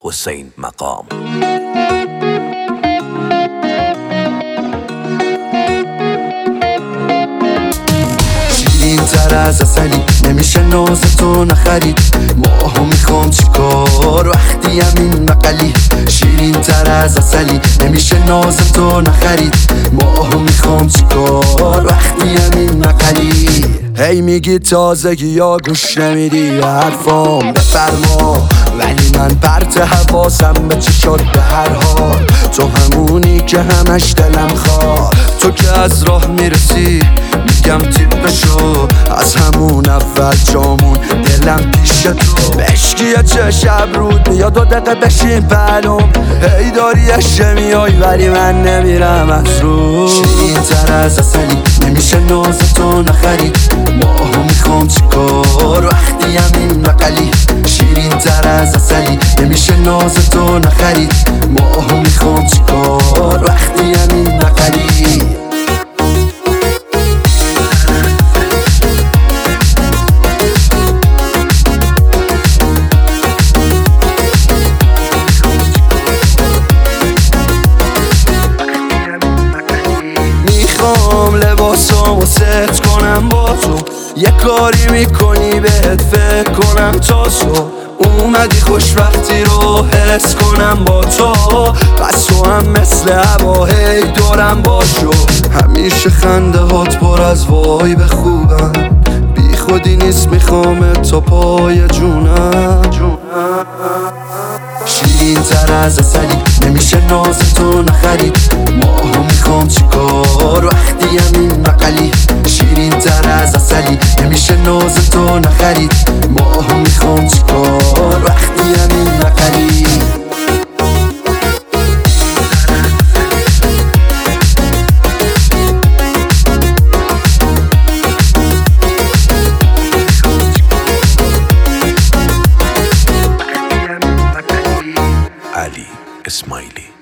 حسین مقام. شیرین تر از عسلی نمیشه ناز تو نخرید. ماهو میخوام چیکار وقتی همین مقلی. شیرین تر از عسلی نمیشه ناز تو نخرید. ماهو میخوام چیکار وقتی همین مقلی. هی میگی تازگی یا گوش نمیدی حرفام بفرما، ولی من پرت حواسم به چشات به هر حال. تو همونی که همش دلم خواه، تو که از راه میرسی میگم تیپشو. از همون اول جامون دلم پیش تو بشکیه چه شب رود میاد 2 دقیقه بشین پلوم. هی داری اشته میای ولی من نمیرم از رو. شیرین تر از عسلی نمیشه ناز تو نخرید. ماهو میخوام چیکار وقتی همین مقلی. شیرین تر از عسلی نمیشه ناز تو نخرید. ماهو میخوام چیکار وقتی همین مقلی. میخوام لباسامو ست کنم با تو، یه کاری میکنی بهت فکر کنم تا تو اومدی خوشبختی رو حس کنم با تو. پس تو هم مثل هوا هی دورم باشو. همیشه خنده هات پر از وای به خوبم، بی خودی نیست میخوام تا پای جونم. شیرین تر از عسلی نمیشه ناز تو نخرید. ماهو میخوام چیکار وقتی همین مقلی. شیرین تر از عسلی نمیشه ناز تو نخرید. ماهو میخوام چیکار وقتی همین مقلی. علی اسماعیلی.